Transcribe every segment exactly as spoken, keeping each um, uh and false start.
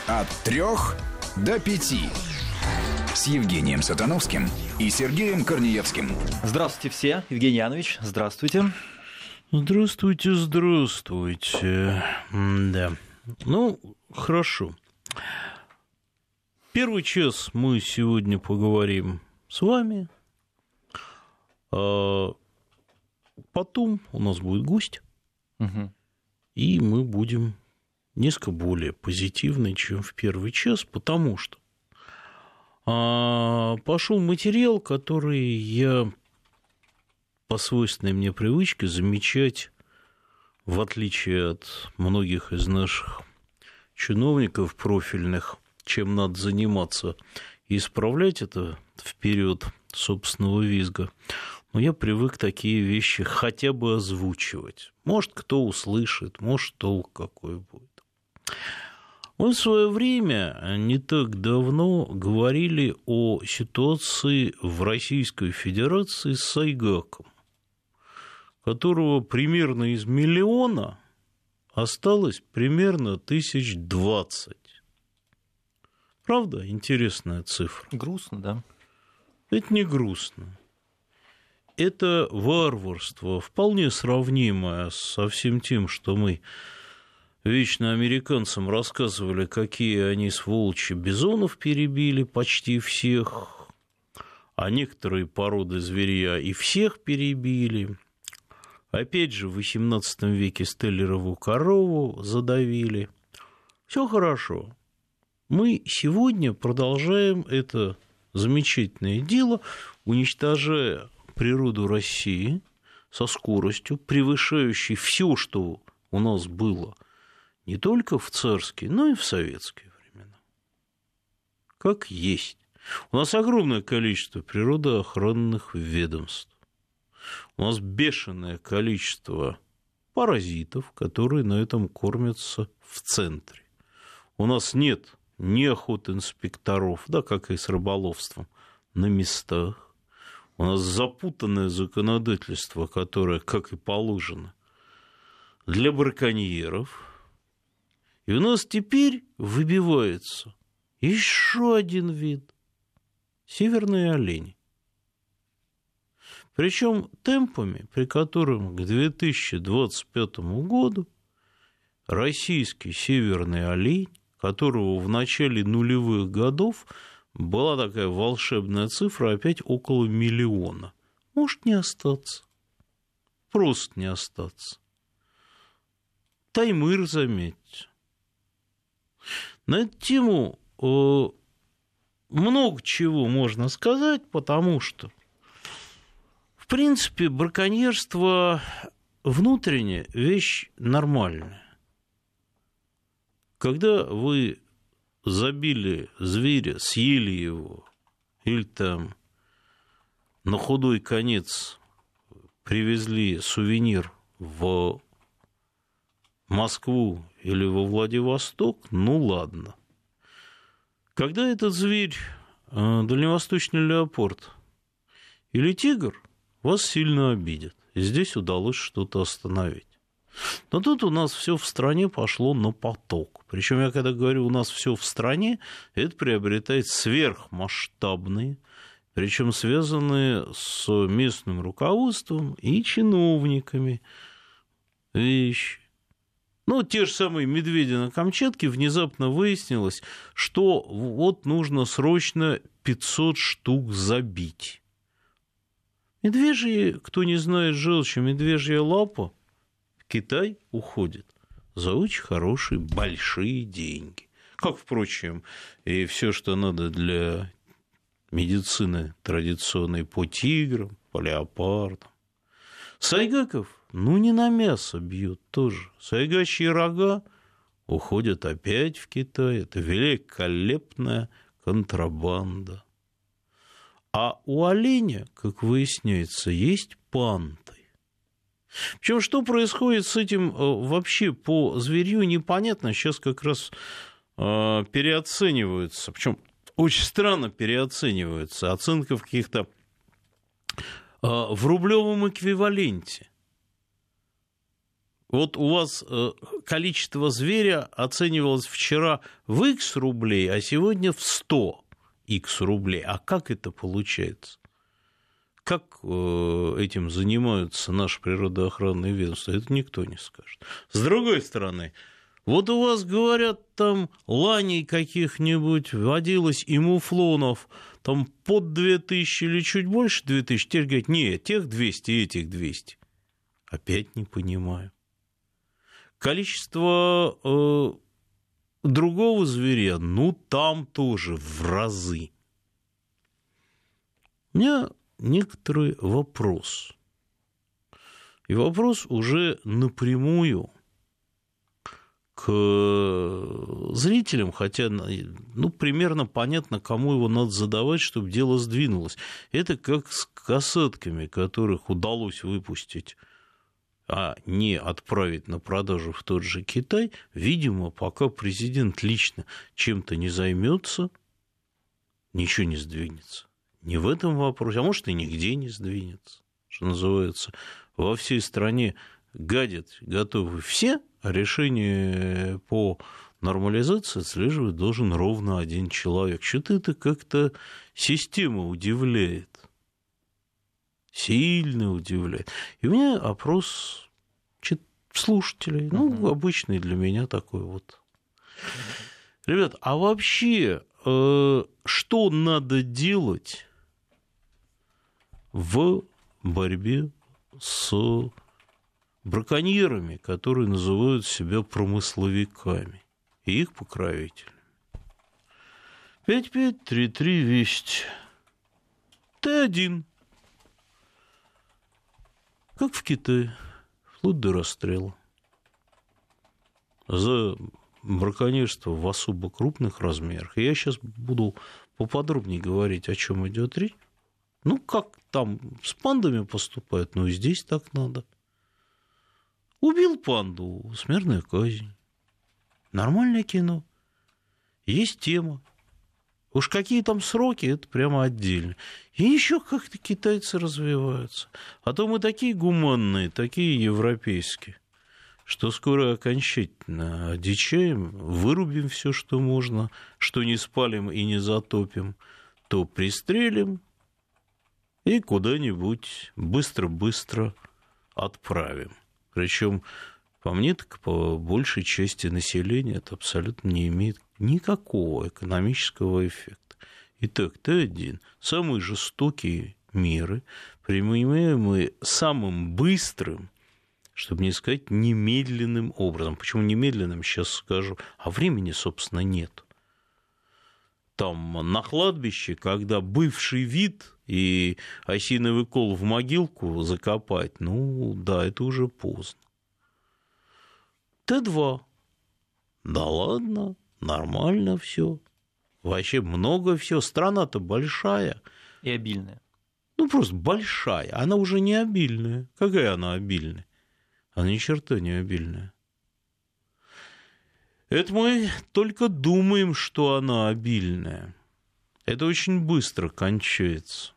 От трех до пяти. С Евгением Сатановским и Сергеем Корнеевским. Здравствуйте все. Евгений Янович, здравствуйте. Здравствуйте, здравствуйте. Да. Ну, хорошо. Первый час мы сегодня поговорим с вами. А потом у нас будет гость. Угу. И мы будем несколько более позитивны, чем в первый час, потому что а, пошел материал, который я по свойственной мне привычке замечать, в отличие от многих из наших чиновников профильных, чем надо заниматься и исправлять это в период собственного визга. Но я привык такие вещи хотя бы озвучивать. Может, кто услышит, может, толк какой будет. Мы в свое время, не так давно, говорили о ситуации в Российской Федерации с Сайгаком, которого примерно из миллиона осталось примерно тысяч двадцать. Правда, интересная цифра? Грустно, да? Это не грустно. Это варварство, вполне сравнимое со всем тем, что мы вечно американцам рассказывали, какие они сволочи бизонов перебили, почти всех, а некоторые породы зверья и всех перебили. Опять же, в восемнадцатом веке стеллерову корову задавили. Все хорошо. Мы сегодня продолжаем это замечательное дело, уничтожая природу России со скоростью, превышающей все, что у нас было не только в царские, но и в советские времена. Как есть. У нас огромное количество природоохранных ведомств. У нас бешеное количество паразитов, которые на этом кормятся в центре. У нас нет ни охотинспекторов, да, как и с рыболовством, на местах. У нас запутанное законодательство, которое, как и положено, для браконьеров. И у нас теперь выбивается еще один вид – северные олени. Причем темпами, при котором к две тысячи двадцать пятому году российский северный олень, которого в начале нулевых годов была такая волшебная цифра, опять около миллиона, может не остаться, просто не остаться. Таймыр, заметьте. На эту тему э, много чего можно сказать, потому что в принципе, браконьерство внутренне вещь нормальная. Когда вы забили зверя, съели его, или там на худой конец привезли сувенир в Москву или во Владивосток, ну ладно. Когда этот зверь, дальневосточный леопард или тигр, вас сильно обидят. И здесь удалось что-то остановить. Но тут у нас все в стране пошло на поток. Причем я когда говорю у нас все в стране, это приобретает сверхмасштабные, причем связанные с местным руководством и чиновниками вещи. Ну, те же самые медведи на Камчатке, внезапно выяснилось, что вот нужно срочно пятьсот штук забить. Медвежьи, кто не знает желчи, медвежья лапа в Китай уходит за очень хорошие большие деньги. Как, впрочем, и все, что надо для медицины традиционной по тиграм, по леопардам. Сайгаков, ну, не на мясо бьют тоже. Сайгачьи рога уходят опять в Китай. Это великолепная контрабанда. А у оленя, как выясняется, есть панты. Причем, что происходит с этим вообще по зверью, непонятно. Сейчас как раз переоцениваются. Причем очень странно переоцениваются. Оценка в каких-то в рублевом эквиваленте. Вот у вас количество зверя оценивалось вчера в икс рублей, а сегодня в сто икс рублей. А как это получается? Как этим занимаются наши природоохранные ведомства? Это никто не скажет. С другой стороны, вот у вас, говорят, там ланей каких-нибудь водилось и муфлонов, там под две тысячи или чуть больше две тысячи. Теперь говорят, нет, тех двести, этих двести. Опять не понимаю. Количество э, другого зверя, ну, там тоже в разы. У меня некоторый вопрос. И вопрос уже напрямую к зрителям, хотя, ну, примерно понятно, кому его надо задавать, чтобы дело сдвинулось. Это как с касетками, которых удалось выпустить, а не отправить на продажу в тот же Китай. Видимо, пока президент лично чем-то не займется, ничего не сдвинется. Не в этом вопросе, а может, и нигде не сдвинется, что называется. Во всей стране гадят готовы все, а решение по нормализации отслеживать должен ровно один человек. Что-то это как-то система удивляет. Сильно удивляет. И у меня опрос слушателей, ну, uh-huh. обычный для меня такой вот. Ребят, а вообще, э, что надо делать в борьбе с браконьерами, которые называют себя промысловиками и их покровителями? пять пять три три весть. Т один. Как в Китае, вплоть до расстрела. За браконьерство в особо крупных размерах. И я сейчас буду поподробнее говорить, о чем идет речь. Ну, как там с пандами поступают, ну и здесь так надо. Убил панду, смертная казнь. Нормальное кино. Есть тема. Уж какие там сроки, это прямо отдельно. И еще как-то китайцы развиваются. А то мы такие гуманные, такие европейские, что скоро окончательно одичаем, вырубим все, что можно, что не спалим и не затопим, то пристрелим и куда-нибудь быстро-быстро отправим. Причем, по мне, так по большей части населения это абсолютно не имеет никакого экономического эффекта. Итак, Т один. Самые жестокие меры, применяемые самым быстрым, чтобы не сказать немедленным образом. Почему немедленным, сейчас скажу. А времени, собственно, нет. Там на кладбище, когда бывший вид и осиновый кол в могилку закопать, ну да, это уже поздно. Т два. Да ладно, нормально все. Вообще много всего. Страна-то большая. И обильная. Ну, просто большая. Она уже не обильная. Какая она обильная? Она ни черта не обильная. Это мы только думаем, что она обильная. Это очень быстро кончается.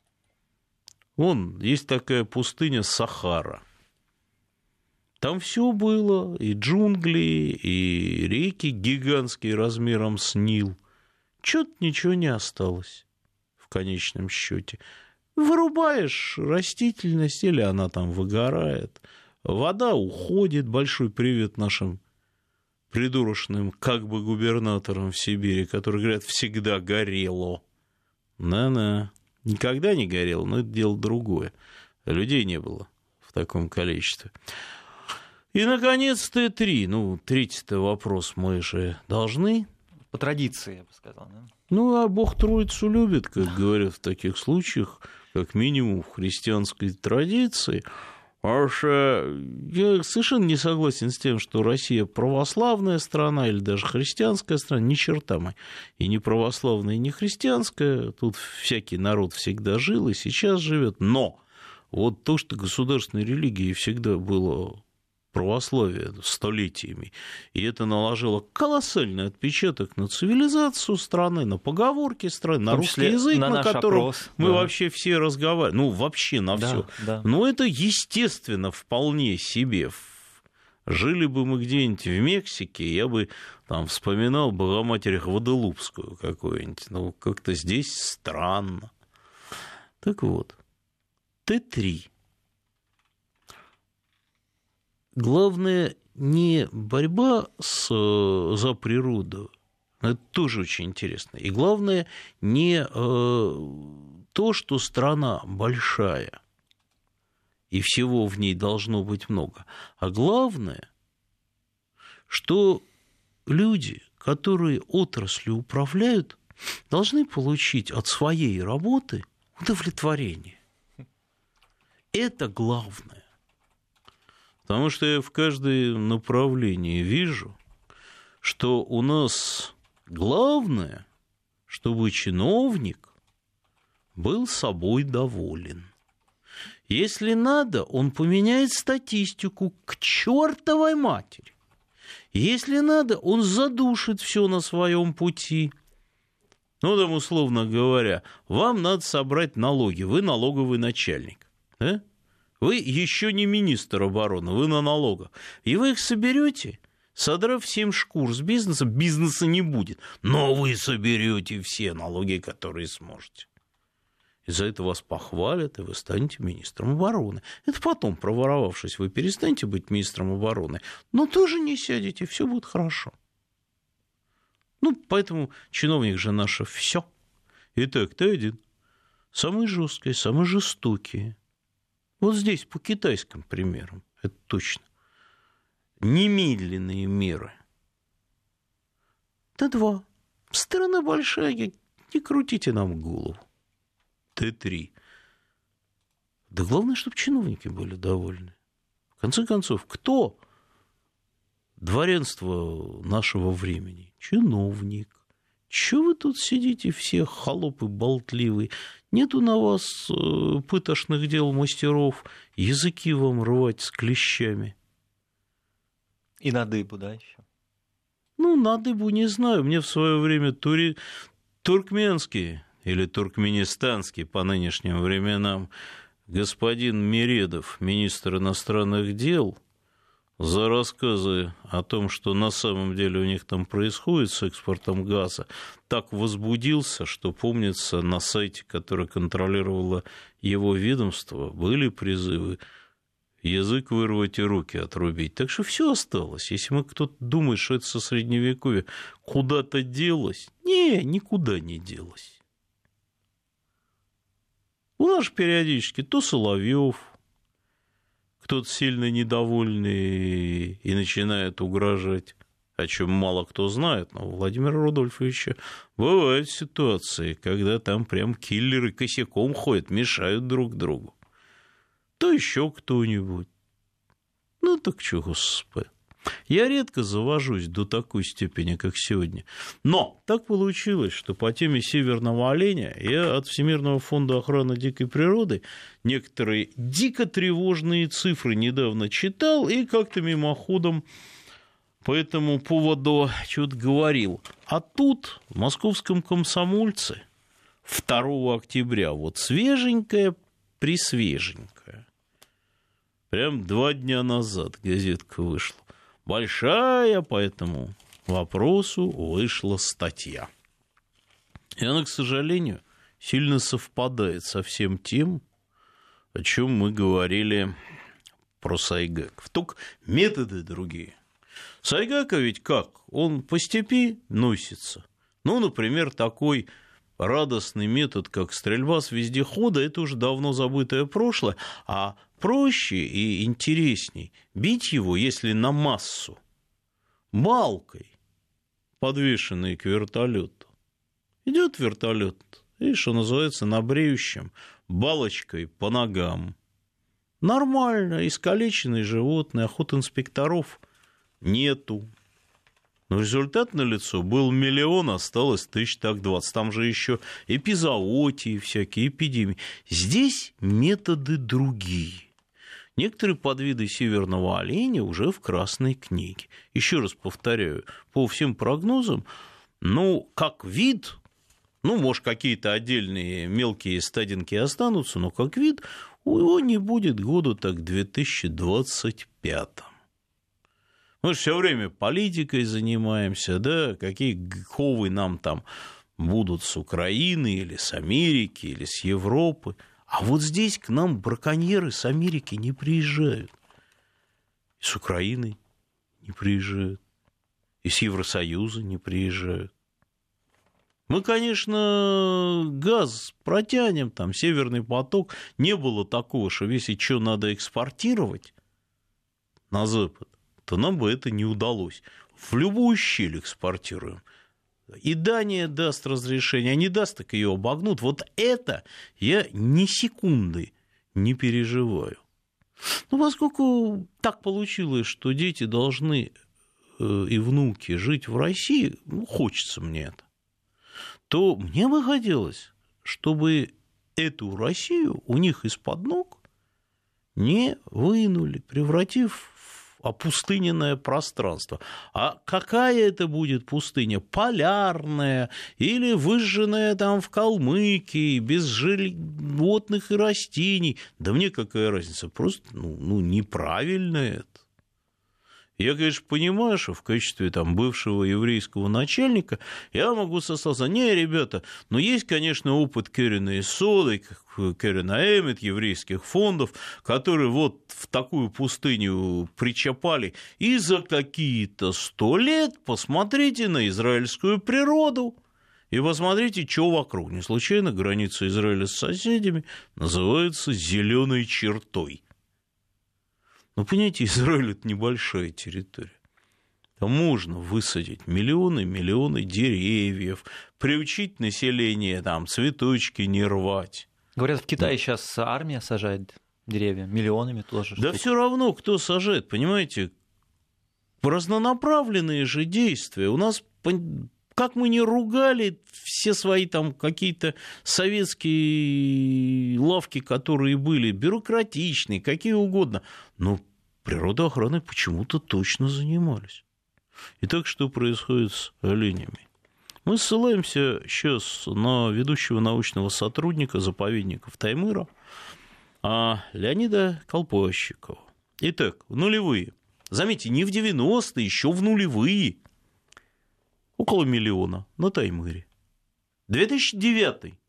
Вон, есть такая пустыня Сахара. Там все было, и джунгли, и реки гигантские размером с Нил. Чё-то ничего не осталось в конечном счете. Вырубаешь растительность, или она там выгорает. Вода уходит. Большой привет нашим придурочным как бы губернаторам в Сибири, которые говорят, всегда горело. На-на. Никогда не горело, но это дело другое. Людей не было в таком количестве. И, наконец, Т три. Ну, третий-то вопрос мы же должны. По традиции, я бы сказал. Да? Ну, а Бог Троицу любит, как говорят в таких случаях, как минимум в христианской традиции. Потому что я совершенно не согласен с тем, что Россия православная страна или даже христианская страна. Ни черта мы. И не православная, и не христианская. Тут всякий народ всегда жил и сейчас живет. Но вот то, что государственной религией всегда было православие столетиями, и это наложило колоссальный отпечаток на цивилизацию страны, на поговорки страны, на русский язык, на, на котором опрос, мы да. вообще все разговариваем, ну, вообще на да, все. Да. Но это, естественно, вполне себе Жили бы мы где-нибудь в Мексике, я бы там вспоминал Богоматерь Гваделупскую какую-нибудь. Ну, как-то здесь странно. Так вот, Т три. Главное не борьба с, за природу, это тоже очень интересно. И главное не э, то, что страна большая, и всего в ней должно быть много, а главное, что люди, которые отраслью управляют, должны получить от своей работы удовлетворение. Это главное. Потому что я в каждом направлении вижу, что у нас главное, чтобы чиновник был собой доволен. Если надо, он поменяет статистику к чертовой матери. Если надо, он задушит все на своем пути. Ну, там, условно говоря, вам надо собрать налоги, вы налоговый начальник, да? Вы еще не министр обороны, вы на налогах. И вы их соберете, содрав семь шкур с бизнеса, бизнеса не будет. Но вы соберете все налоги, которые сможете. И за это вас похвалят, и вы станете министром обороны. Это потом, проворовавшись, вы перестанете быть министром обороны, но тоже не сядете, все будет хорошо. Ну, поэтому чиновник же наше все. Итак, Т один. Самые жесткие, самые жестокие. Вот здесь по китайским примерам, это точно. Немедленные меры. Т два. Страна большая, не крутите нам голову. Т три. Да главное, чтобы чиновники были довольны. В конце концов, кто дворянство нашего времени? Чиновник. Чего вы тут сидите все холопы болтливые? Нету на вас э, пытошных дел мастеров, языки вам рвать с клещами. И на дыбу, да, еще? Ну, на дыбу не знаю. Мне в свое время тури... туркменский или туркменистанский по нынешним временам господин Мередов, министр иностранных дел, за рассказы о том, что на самом деле у них там происходит с экспортом газа, так возбудился, что, помнится, на сайте, который контролировало его ведомство, были призывы язык вырвать и руки отрубить. Так что все осталось. Если мы кто-то думает, что это со Средневековья куда-то делось, не, никуда не делось. У нас же периодически то Соловьев, кто-то сильно недовольный и начинает угрожать, о чем мало кто знает, но у Владимира Рудольфовича бывают ситуации, когда там прям киллеры косяком ходят, мешают друг другу. То еще кто-нибудь. Ну так что, господи. Я редко завожусь до такой степени, как сегодня. Но так получилось, что по теме северного оленя я от Всемирного фонда охраны дикой природы некоторые дико тревожные цифры недавно читал и как-то мимоходом по этому поводу что-то говорил. А тут в московском «Комсомольце» второго октября вот свеженькая, присвеженькая. Прям два дня назад газетка вышла. Большая по этому вопросу вышла статья. И она, к сожалению, сильно совпадает со всем тем, о чем мы говорили про Сайгак. Только методы другие. Сайгака ведь как? Он по степи носится. Ну, например, такой радостный метод, как стрельба с вездехода, это уже давно забытое прошлое, а проще и интересней бить его, если на массу, балкой, подвешенной к вертолету. Идет вертолет, и, что называется, на бреющем, балочкой по ногам. Нормально, искалеченные животные, охотинспекторов нету. Но результат налицо, был миллион, осталось тысяч так двадцать. Там же еще эпизоотии, всякие эпидемии. Здесь методы другие. Некоторые подвиды северного оленя уже в Красной книге. Еще раз повторяю, по всем прогнозам, ну, как вид, ну, может, какие-то отдельные мелкие стадинки останутся, но как вид его не будет году так в две тысячи двадцать пятом. Мы же все время политикой занимаемся, да, какие ховы нам там будут с Украины или с Америки, или с Европы. А вот здесь к нам браконьеры с Америки не приезжают. И с Украины не приезжают. И с Евросоюза не приезжают. Мы, конечно, газ протянем, там, Северный поток. Не было такого, что если что надо экспортировать на Запад, то нам бы это не удалось. В любую щель экспортируем. И Дания даст разрешение, а не даст, так ее обогнут. Вот это я ни секунды не переживаю. Ну, поскольку так получилось, что дети должны и внуки жить в России, ну, хочется мне это, то мне бы хотелось, чтобы эту Россию у них из-под ног не вынули, превратив в опустыненное пространство. А какая это будет пустыня? Полярная или выжженная там в Калмыкии, без животных и растений? Да мне какая разница? Просто ну, ну, неправильно это. Я, конечно, понимаю, что в качестве там, бывшего еврейского начальника я могу сослаться. Не, ребята, но есть, конечно, опыт Керена и Соды, Керена Эммет, еврейских фондов, которые вот в такую пустыню причапали. И за какие-то сто лет посмотрите на израильскую природу. И посмотрите, что вокруг. Не случайно граница Израиля с соседями называется зеленой чертой. Ну, понимаете, Израиль – это небольшая территория. Там можно высадить миллионы, миллионы деревьев, приучить население там, цветочки не рвать. Говорят, в Китае сейчас армия сажает деревья, миллионами тоже. Да штук. все равно, кто сажает, понимаете, разнонаправленные же действия. У нас, как мы не ругали все свои там какие-то советские лавки, которые были бюрократичные, какие угодно, но природоохраной почему-то точно занимались. Итак, что происходит с оленями? Мы ссылаемся сейчас на ведущего научного сотрудника заповедников Таймыра Леонида Колпащикова. Итак, в нулевые. Заметьте, не в девяностые, еще в нулевые. Около миллиона на Таймыре. две тысячи девятый.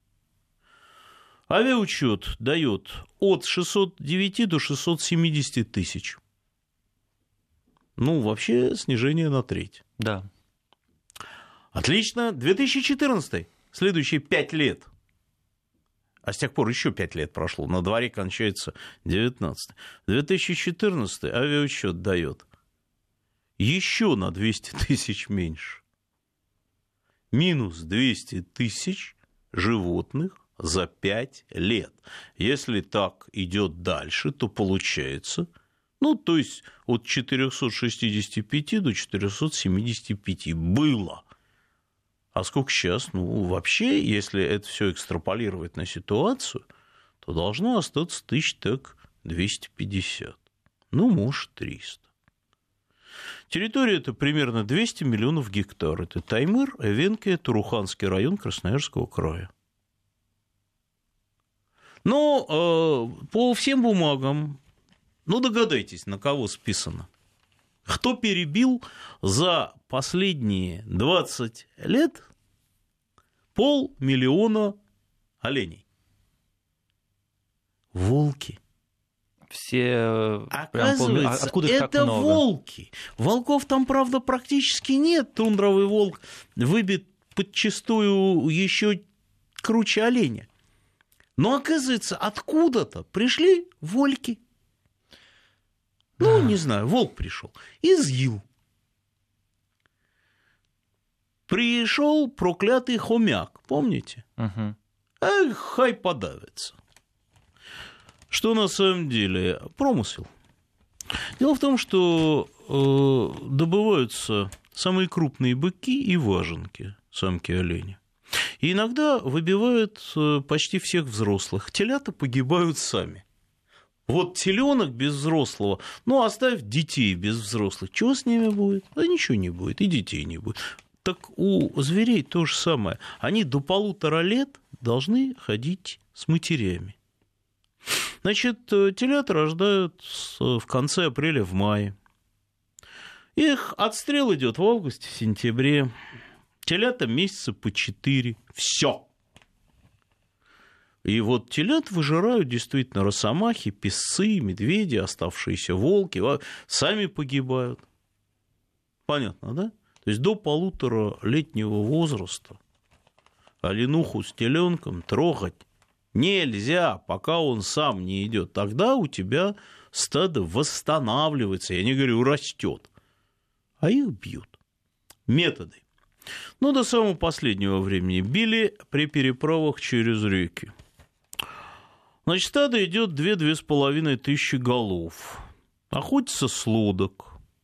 Авиаучет дает от шестисот девяти до шестисот семидесяти тысяч. Ну, вообще снижение на треть. Да. Отлично. две тысячи четырнадцатый. Следующие пять лет. А с тех пор еще пять лет прошло. На дворе кончается девятнадцатый. две тысячи четырнадцатый авиаучет дает еще на двести тысяч меньше. Минус двести тысяч животных за пять лет. Если так идет дальше, то получается, ну, то есть от четырехсот шестидесяти пяти до четырехсот семидесяти пяти было. А сколько сейчас? Ну, вообще, если это все экстраполировать на ситуацию, то должно остаться тысяч так двести пятьдесят. Ну, может, триста. Территория это примерно двести миллионов гектар. Это Таймыр, Эвенкия, Туруханский район Красноярского края. Но э, по всем бумагам, ну, догадайтесь, на кого списано. Кто перебил за последние двадцать лет полмиллиона оленей? Волки. Все... Оказывается, Откуда их так это много? волки. Волков там, правда, практически нет. Тундровый волк выбит подчистую еще круче оленя. Но, оказывается, откуда-то пришли вольки. Ну, не знаю, волк пришел. Изъел. Пришел проклятый хомяк, помните? Угу. Эх, хай подавится. Что на самом деле промысел. Дело в том, что э, добываются самые крупные быки и важенки, самки оленя. И иногда выбивают почти всех взрослых. Телята погибают сами. Вот теленок без взрослого, ну, оставь детей без взрослых. Чего с ними будет? Да ничего не будет, и детей не будет. Так у зверей то же самое. Они до полутора лет должны ходить с матерями. Значит, телята рождают в конце апреля, в мае. Их отстрел идет в августе-сентябре. Телята месяца по четыре. Все. И вот телят выжирают действительно росомахи, песцы, медведи, оставшиеся волки. Сами погибают. Понятно, да? То есть до полуторалетнего возраста оленуху с теленком трогать нельзя, пока он сам не идет. Тогда у тебя стадо восстанавливается, я не говорю, растет, а их бьют. Методы. Ну, до самого последнего времени били при переправах через реки. Значит, стадо идет две-две с половиной тысячи голов. Охотятся с лодок.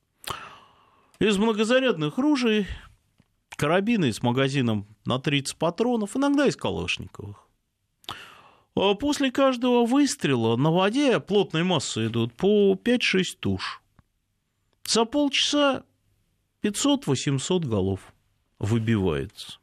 Из многозарядных ружей, карабины с магазином на тридцать патронов, иногда из калашниковых. А после каждого выстрела на воде плотной массой идут по пять-шесть туш. За полчаса пятьсот-восемьсот голов выбивается.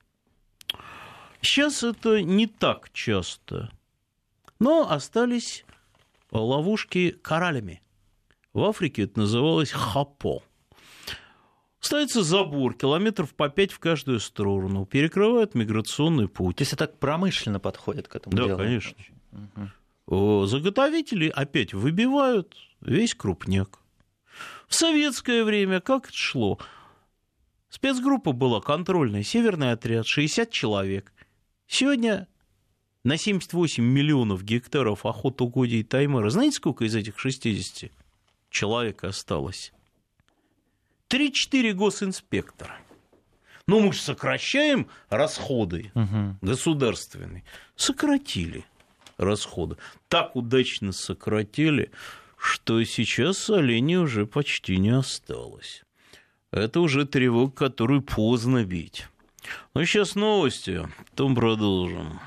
Сейчас это не так часто, но остались ловушки коралями. В Африке это называлось хапо. Ставится забор, километров по пять в каждую сторону, перекрывают миграционный путь. То есть это так промышленно подходит к этому да, делу? Да, конечно. Угу. Заготовители опять выбивают весь крупняк. В советское время как это шло? Спецгруппа была контрольная, северный отряд, шестьдесят человек. Сегодня на семьдесят восемь миллионов гектаров охотугодий Таймыра. Знаете, сколько из этих шестидесяти человек осталось? три-четыре госинспектора. Ну, мы же сокращаем расходы угу. государственные. Сократили расходы. Так удачно сократили, что сейчас оленей уже почти не осталось. Это уже тревога, которую поздно бить. Ну, сейчас новости, потом продолжим.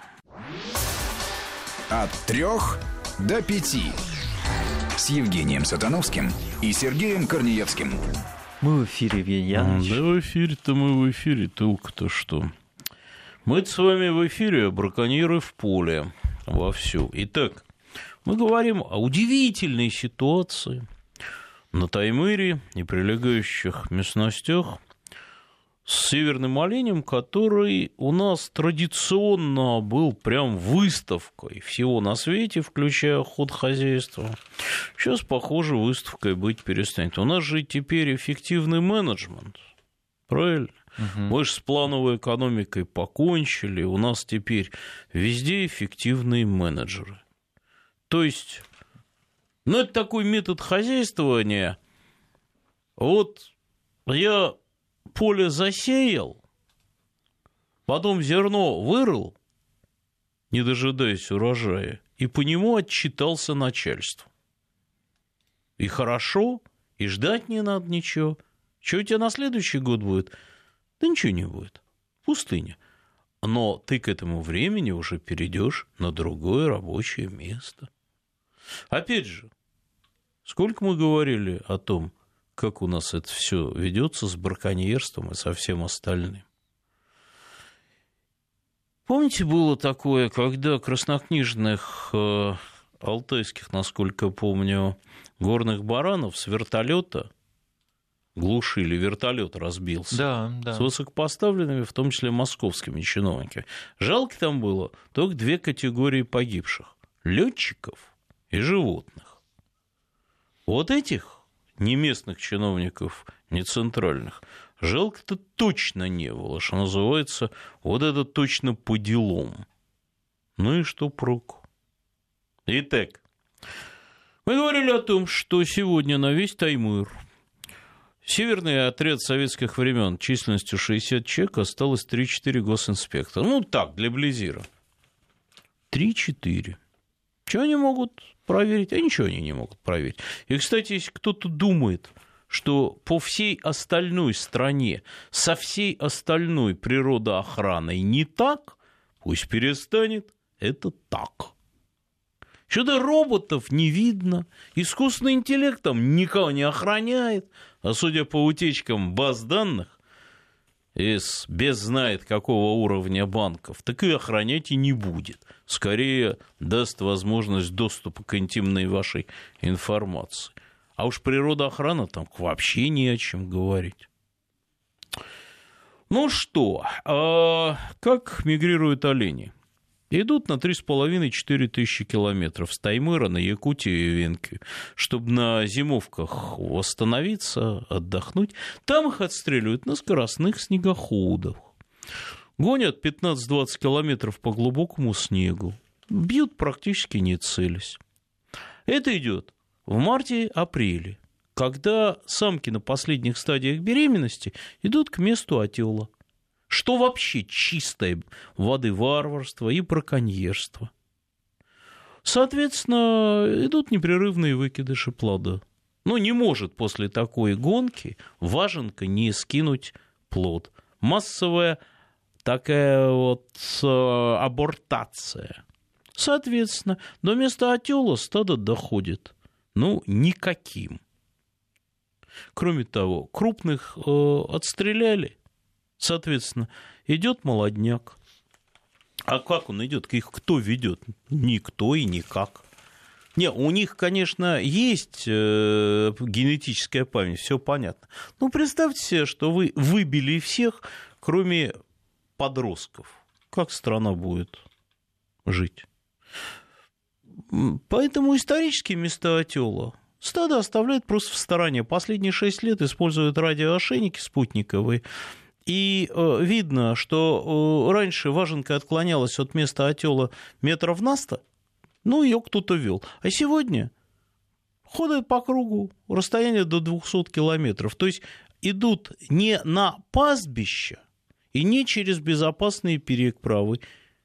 От трех до пяти. С Евгением Сатановским и Сергеем Корнеевским. Мы в эфире, Евгений Янович. Да в эфире-то мы в эфире, толку-то что. Мы-то с вами в эфире, браконьеры в поле вовсю. Итак, мы говорим о удивительной ситуации на Таймыре и прилегающих местностях с северным оленем, который у нас традиционно был прям выставкой всего на свете, включая охотхозяйство. Сейчас, похоже, выставкой быть перестанет. У нас же теперь эффективный менеджмент, правильно? Угу. Мы же с плановой экономикой покончили, у нас теперь везде эффективные менеджеры. То есть, ну, это такой метод хозяйствования. Вот я поле засеял, потом зерно вырыл, не дожидаясь урожая, и по нему отчитался начальству. И хорошо, и ждать не надо ничего. Что у тебя на следующий год будет? Да ничего не будет. Пустыня. Но ты к этому времени уже перейдешь на другое рабочее место. Опять же, сколько мы говорили о том, как у нас это все ведется с браконьерством и со всем остальным. Помните, было такое, когда краснокнижных э, алтайских, насколько помню, горных баранов с вертолета глушили, вертолет разбился. Да, да. С высокопоставленными, в том числе московскими чиновниками. Жалко там было только две категории погибших: летчиков и животных. Вот этих ни местных чиновников, ни центральных жалко-то точно не было, что называется, вот это точно по делам. Ну и что проку? Итак, мы говорили о том, что сегодня на весь Таймыр северный отряд советских времен численностью шестьдесят человек осталось три-четыре госинспектора. Ну так, для Близира. три-четыре. Что они могут проверить? А ничего они не могут проверить. И, кстати, если кто-то думает, что по всей остальной стране со всей остальной природоохраной не так, пусть перестанет, это так. Что-то роботов не видно, искусственный интеллект там никого не охраняет, а судя по утечкам баз данных, из без знает какого уровня банков, так и охранять и не будет. Скорее даст возможность доступа к интимной вашей информации. А уж природоохрана там вообще не о чем говорить. Ну что, а как мигрируют олени? Идут на три с половиной - четыре тысячи километров с Таймыра на Якутию и Венкию, чтобы на зимовках восстановиться, отдохнуть. Там их отстреливают на скоростных снегоходах. Гонят пятнадцать-двадцать километров по глубокому снегу. Бьют практически не целясь. Это идет в марте-апреле, когда самки на последних стадиях беременности идут к месту отела. Что вообще чистой воды варварство и браконьерство. Соответственно, идут непрерывные выкидыши плода. Но не может после такой гонки важенка не скинуть плод. Массовая такая вот абортация. Соответственно, до места отела стадо доходит. Ну, никаким. Кроме того, крупных э, отстреляли. Соответственно, идет молодняк. А как он идет? Их кто ведет? Никто и никак. Не, у них, конечно, есть э, генетическая память, все понятно. Но представьте себе, что вы выбили всех, кроме подростков. Как страна будет жить? Поэтому исторические места отела стадо оставляют просто в стороне. Последние шесть лет используют радиоошейники спутниковые. И э, видно, что э, раньше важенка отклонялась от места отела метров на сто, ну, ее кто-то вел. А сегодня ходят по кругу, расстояние до двухсот километров. То есть идут не на пастбище и не через безопасные переправы.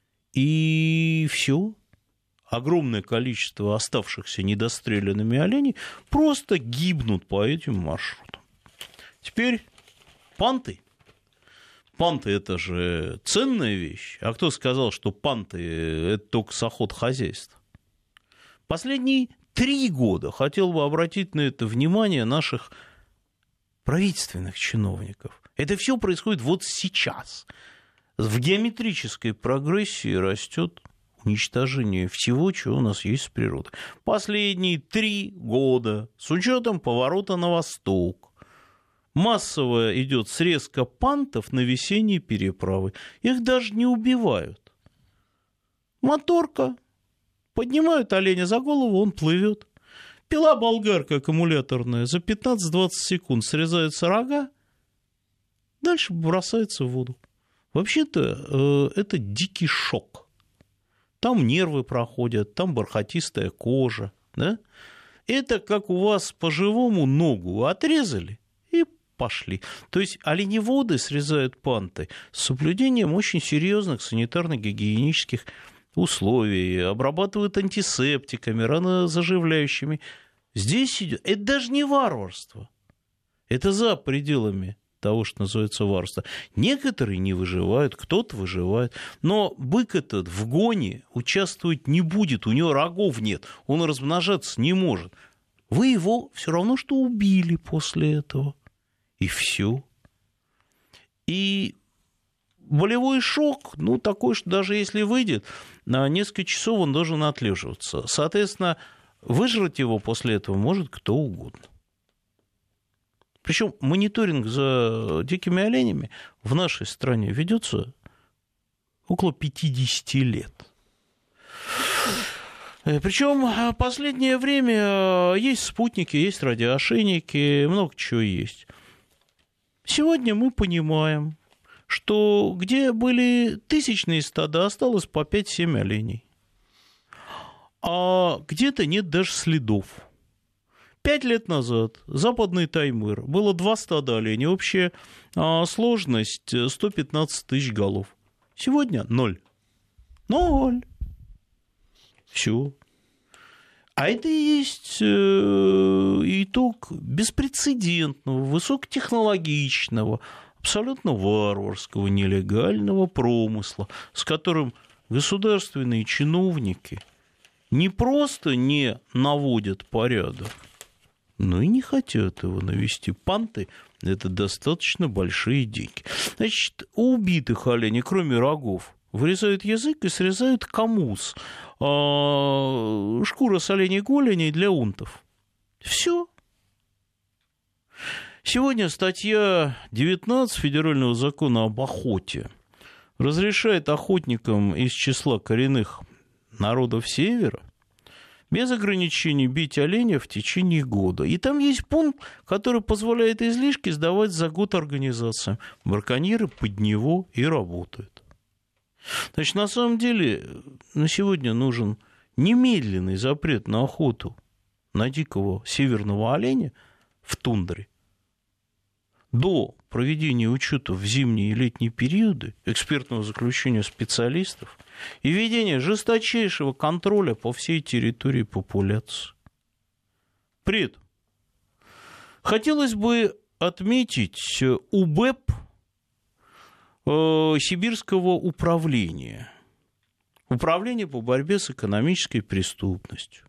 И все. Огромное количество оставшихся недостреленными оленей просто гибнут по этим маршрутам. Теперь панты. Панты – это же ценная вещь. А кто сказал, что панты – это только саход-хозяйство? Последние три года хотел бы обратить на это внимание наших правительственных чиновников. Это все происходит вот сейчас. В геометрической прогрессии растет уничтожение всего, чего у нас есть с природой. Последние три года, с учетом поворота на восток, массово идет срезка пантов на весенние переправы. Их даже не убивают. Моторка. Поднимают оленя за голову, он плывет. Пила-болгарка аккумуляторная за пятнадцать-двадцать секунд срезаются рога, дальше бросается в воду. Вообще-то это дикий шок. Там нервы проходят, там бархатистая кожа. Да? Это как у вас по-живому ногу отрезали и пошли. То есть оленеводы срезают панты с соблюдением очень серьезных санитарно-гигиенических условий, обрабатывают антисептиками, ранозаживляющими. Здесь идет... Это даже не варварство. Это за пределами того, что называется варварство. Некоторые не выживают, кто-то выживает. Но бык этот в гоне участвовать не будет, у него рогов нет, он размножаться не может. Вы его все равно, что убили после этого. И все. И болевой шок, ну, такой, что даже если выйдет, на несколько часов он должен отлеживаться. Соответственно, выжрать его после этого может кто угодно. Причем мониторинг за дикими оленями в нашей стране ведется около пятьдесят лет. Причем в последнее время есть спутники, есть радиоошейники, много чего есть. Сегодня мы понимаем, что где были тысячные стада, осталось по пять-семь оленей. А где-то нет даже следов. Пять лет назад западный Таймыр было два стада оленей, общая сложность сто пятнадцать тысяч голов. Сегодня ноль. Ноль. Все. А это и есть итог беспрецедентного, высокотехнологичного, абсолютно варварского, нелегального промысла, с которым государственные чиновники не просто не наводят порядок, но и не хотят его навести. Панты – это достаточно большие деньги. Значит, у убитых оленей, кроме рогов, вырезают язык и срезают камус, шкура с оленей голеней для унтов. Все. Сегодня статья девятнадцать Федерального закона об охоте разрешает охотникам из числа коренных народов Севера без ограничений бить оленя в течение года. И там есть пункт, который позволяет излишки сдавать за год организациям. Браконьеры под него и работают. Значит, на самом деле на сегодня нужен немедленный запрет на охоту на дикого северного оленя в тундре до проведения учета в зимние и летние периоды, экспертного заключения специалистов и введения жесточайшего контроля по всей территории популяции. При этом хотелось бы отметить УБЭП э, Сибирского управления, Управление по борьбе с экономической преступностью.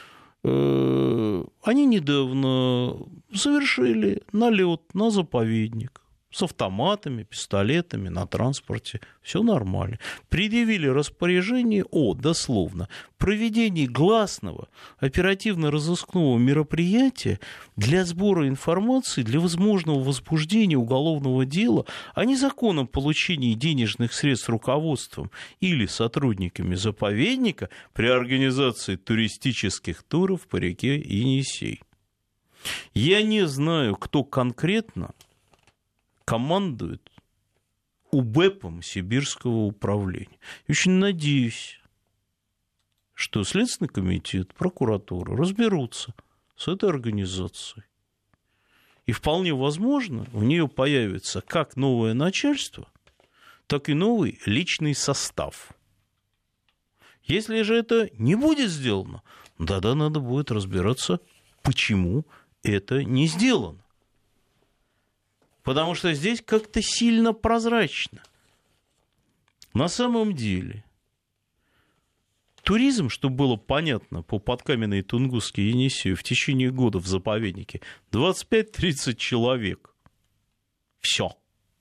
Они недавно совершили налет на заповедник с автоматами, пистолетами на транспорте. Все нормально. Предъявили распоряжение о, дословно, проведении гласного оперативно-розыскного мероприятия для сбора информации для возможного возбуждения уголовного дела о незаконном получении денежных средств руководством или сотрудниками заповедника при организации туристических туров по реке Енисей. Я не знаю, кто конкретно командует УБЭПом Сибирского управления. Я очень надеюсь, что Следственный комитет, прокуратура разберутся с этой организацией. И вполне возможно, в нее появится как новое начальство, так и новый личный состав. Если же это не будет сделано, тогда надо будет разбираться, почему это не сделано. Потому что здесь как-то сильно прозрачно. На самом деле, туризм, чтобы было понятно, по Подкаменной, Тунгусской и Енисею в течение года в заповеднике двадцать пять-тридцать человек. Все.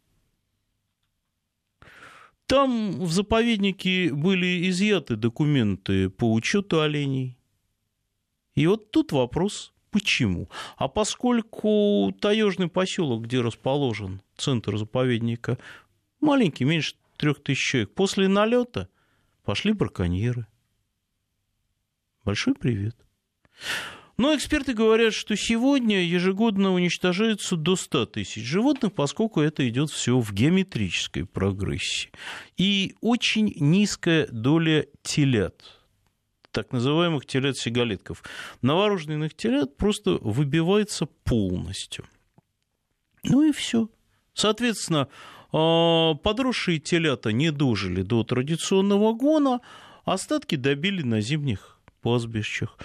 Там в заповеднике были изъяты документы по учету оленей. И вот тут вопрос. Почему? А поскольку таежный поселок, где расположен центр заповедника, маленький, меньше трех тысяч человек, после налета пошли браконьеры. Большой привет. Но эксперты говорят, что сегодня ежегодно уничтожается до ста тысяч животных, поскольку это идет все в геометрической прогрессии. И очень низкая доля телят, так называемых телят-сигалетков. Новорожденных телят просто выбивается полностью. Ну и все. Соответственно, подросшие телята не дожили до традиционного гона, остатки добили на зимних пастбищах.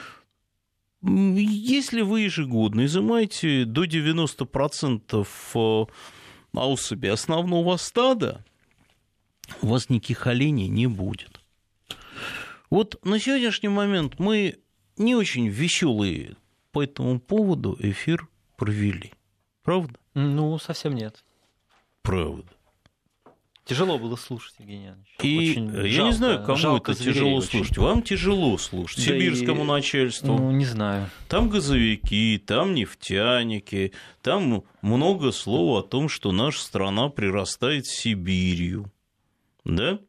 Если вы ежегодно изымаете до девяноста процентов особей основного стада, у вас никаких оленей не будет. Вот на сегодняшний момент мы не очень веселые по этому поводу эфир провели. Правда? Ну, совсем нет. Правда. Тяжело было слушать, Евгений Иванович. И очень я жалко, не знаю, кому это тяжело очень. слушать. Вам тяжело слушать, да сибирскому и... начальству. Ну, не знаю. Там газовики, там нефтяники, там много слов о том, что наша страна прирастает с Сибирью. Да?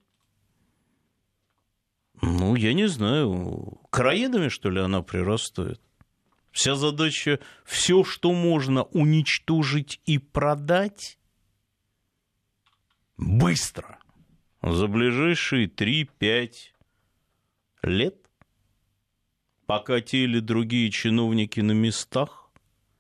Ну, я не знаю, короедами, что ли, она прирастает? Вся задача – все, что можно уничтожить и продать быстро, за ближайшие три-пять лет, пока те или другие чиновники на местах.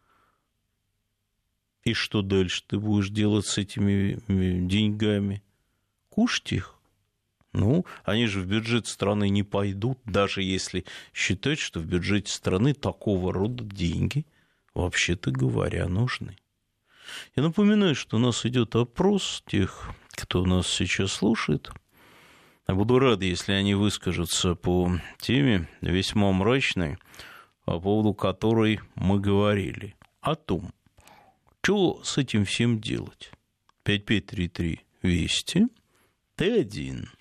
И что дальше ты будешь делать с этими деньгами? Кушать их? Ну, они же в бюджет страны не пойдут, даже если считать, что в бюджете страны такого рода деньги, вообще-то говоря, нужны. Я напоминаю, что у нас идет опрос тех, кто нас сейчас слушает. Я буду рад, если они выскажутся по теме весьма мрачной, по поводу которой мы говорили. О том, что с этим всем делать. пять пять три три Вести, Т один.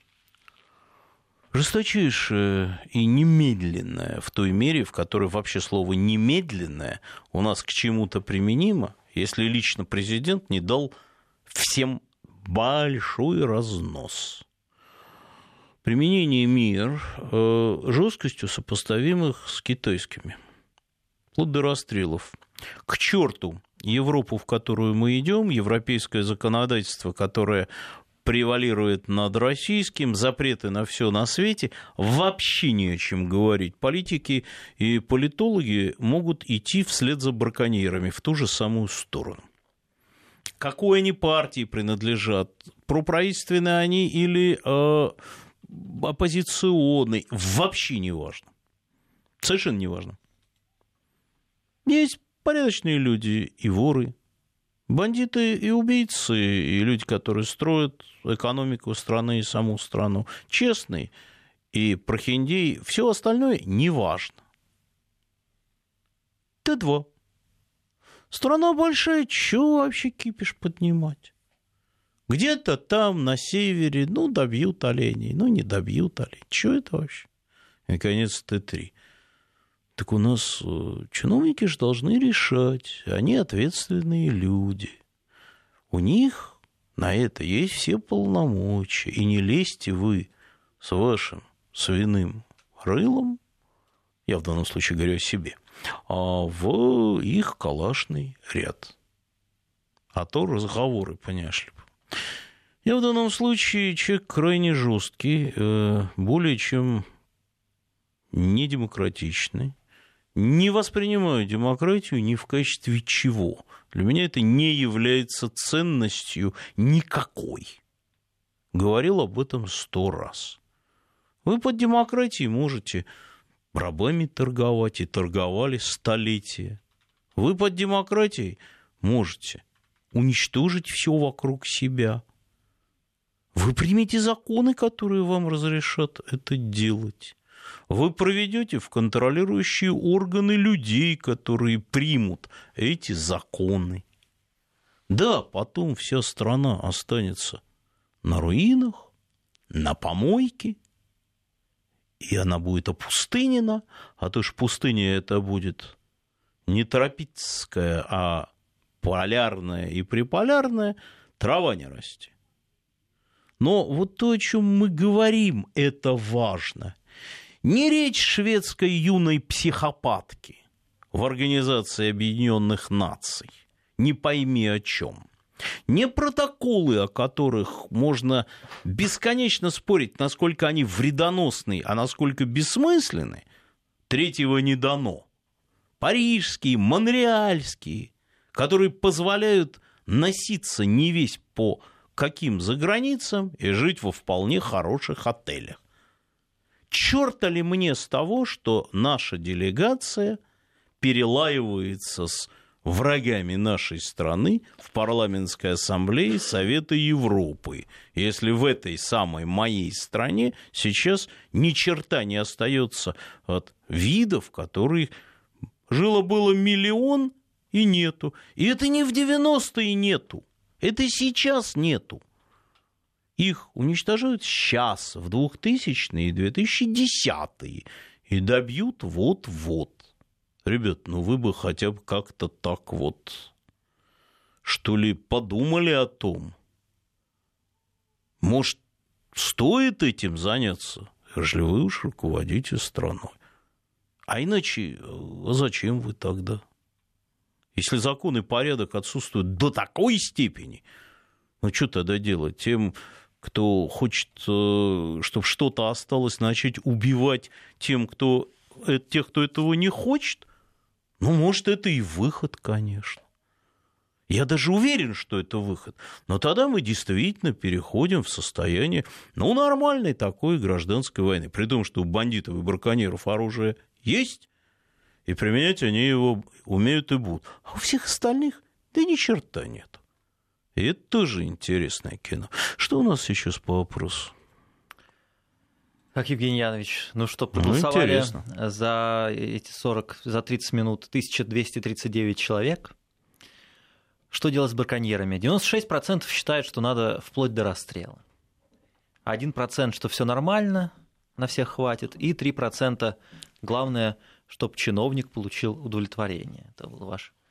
Жесточайшее и немедленное, в той мере, в которой вообще слово «немедленное» у нас к чему-то применимо, если лично президент не дал всем большой разнос. Применение мер э, жесткостью сопоставимых с китайскими. Вплоть до расстрелов. К черту Европу, в которую мы идем, европейское законодательство, которое превалирует над российским, запреты на все на свете, вообще не о чем говорить. Политики и политологи могут идти вслед за браконьерами в ту же самую сторону. Какой они партии принадлежат, проправительственные они или э, оппозиционные, вообще не важно. Совершенно не важно. Есть порядочные люди и воры, бандиты и убийцы, и люди, которые строят экономику страны и саму страну. Честный и прохиндей, все остальное не важно. Т два. Страна большая, чего вообще кипиш поднимать? Где-то там, на севере, ну, добьют оленей, ну, не добьют оленей. Чего это вообще? И, наконец, Т три. Так у нас чиновники же должны решать, они ответственные люди. У них на это есть все полномочия, и не лезьте вы с вашим свиным рылом, я в данном случае говорю о себе, а в их калашный ряд. А то разговоры, понимаешь ли. Я в данном случае человек крайне жесткий, более чем недемократичный. Не воспринимаю демократию ни в качестве чего. Для меня это не является ценностью никакой. Говорил об этом сто раз. Вы под демократией можете рабами торговать и торговали столетия. Вы под демократией можете уничтожить все вокруг себя. Вы примите законы, которые вам разрешат это делать. Вы проведете в контролирующие органы людей, которые примут эти законы. Да, потом вся страна останется на руинах, на помойке, и она будет опустынена, а то ж пустыня это будет не тропическая, а полярная и приполярная, трава не расти. Но вот то, о чем мы говорим, это важно. Не речь шведской юной психопатки в Организации Объединенных Наций, не пойми о чем. Не протоколы, о которых можно бесконечно спорить, насколько они вредоносны, а насколько бессмысленны, третьего не дано. Парижские, монреальские, которые позволяют носиться не весь по каким заграницам и жить во вполне хороших отелях. Чёрта ли мне с того, что наша делегация перелаивается с врагами нашей страны в парламентской ассамблее Совета Европы, если в этой самой моей стране сейчас ни черта не остается от видов, которых жило-было миллион и нету. И это не в девяностые нету, это сейчас нету. Их уничтожают сейчас, в двухтысячные и две тысячи десятые, и добьют вот-вот. Ребят, ну вы бы хотя бы как-то так вот, что ли, подумали о том. Может, стоит этим заняться, если вы уж руководите страной. А иначе зачем вы тогда? Если закон и порядок отсутствуют до такой степени, ну что тогда делать? Тем, кто хочет, чтобы что-то осталось, начать убивать тем, кто, тех, кто этого не хочет? Ну, может, это и выход, конечно. Я даже уверен, что это выход. Но тогда мы действительно переходим в состояние, ну, нормальной такой гражданской войны. При том, что у бандитов и браконьеров оружие есть, и применять они его умеют и будут. А у всех остальных, да ни черта нет. И это тоже интересное кино. Что у нас сейчас по вопросу? Так, Евгений Янович, ну что, проголосовали ну, за эти сорок, за тридцать минут тысяча двести тридцать девять человек. Что делать с браконьерами? девяносто шесть процентов считают, что надо вплоть до расстрела. один процент, что все нормально, на всех хватит, и три процента главное, чтобы чиновник получил удовлетворение. Это был ваш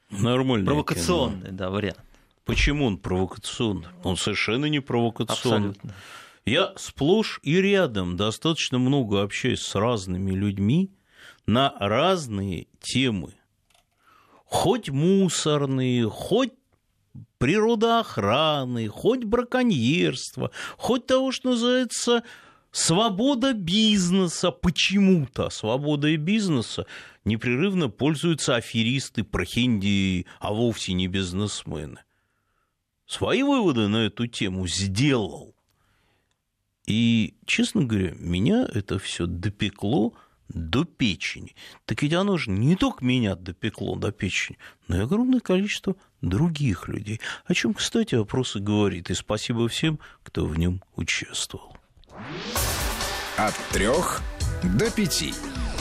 Нормальный. Провокационный, кино. Да, вариант. Почему он провокационный? Он совершенно не провокационный. Абсолютно. Я сплошь и рядом достаточно много общаюсь с разными людьми на разные темы. Хоть мусорные, хоть природоохраны, хоть браконьерство, хоть того, что называется свобода бизнеса. Почему-то свободой бизнеса непрерывно пользуются аферисты, прохиндии, а вовсе не бизнесмены. Свои выводы на эту тему сделал. И, честно говоря, меня это все допекло до печени. Так ведь оно же не только меня допекло до печени, но и огромное количество других людей. О чем, кстати, опрос и говорит. И спасибо всем, кто в нем участвовал. От трех до пяти.